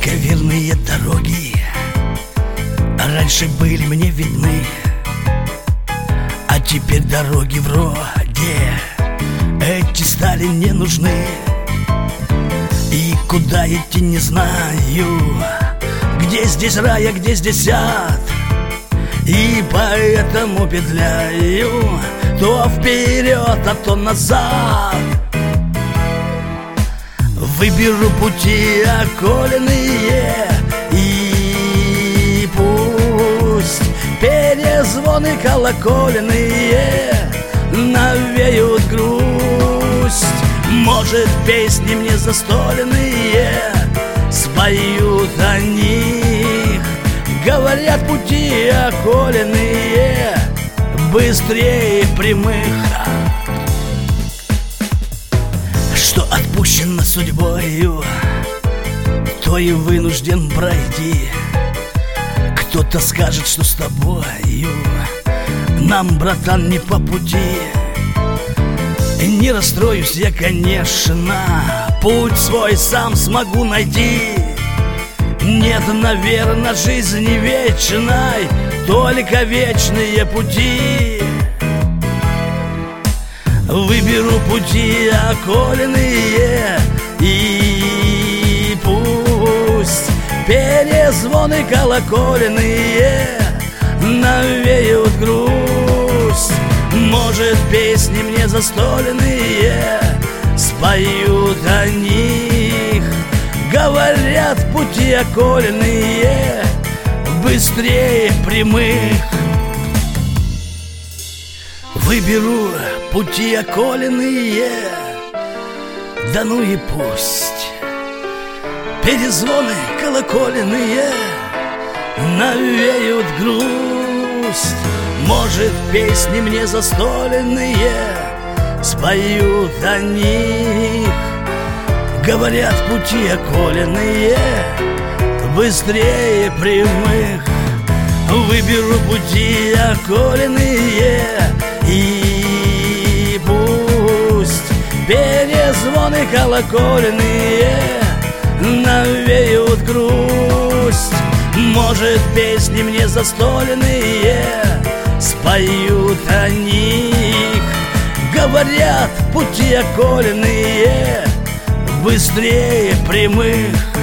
Верные дороги раньше были мне видны, а теперь дороги вроде эти стали не нужны. И куда идти не знаю, где здесь рай, а где здесь ад. И поэтому петляю то вперед, а то назад. Выберу пути околенные, и пусть перезвоны колоколенные навеют грусть. Может, песни мне застоленные споют о них. Говорят, пути околенные быстрее прямых. Что отпущено судьбою, то и вынужден пройти. Кто-то скажет, что с тобою нам, братан, не по пути. Не расстроюсь я, конечно, путь свой сам смогу найти. Нет, наверное, жизни вечной, только вечные пути. Выберу пути околенные, и пусть перезвоны колоколенные навеют грусть. Может, песни мне застоленные споют о них. Говорят, пути околенные быстрее прямых. Выберу пути околенные, да ну и пусть перезвоны колоколенные навеют грусть. Может, песни мне застоленные споют о них. Говорят, пути околенные быстрее прямых. Выберу пути околенные, и пусть перезвоны колоколенные навеют грусть. Может, песни мне застоленные споют о них. Говорят, пути околенные быстрее прямых.